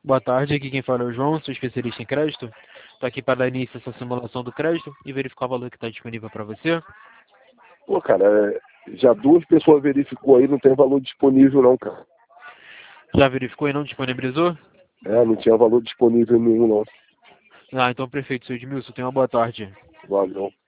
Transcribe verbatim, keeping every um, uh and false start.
Boa tarde, aqui quem fala é o João, sou especialista em crédito. Estou aqui para dar início a essa simulação do crédito e verificar o valor que está disponível para você. Pô, cara, é, já duas pessoas verificou aí, não tem valor disponível não, cara. Já verificou e não disponibilizou? É, não tinha valor disponível nenhum não. Ah, então perfeito, seu Edmilson, tenha uma boa tarde. Valeu.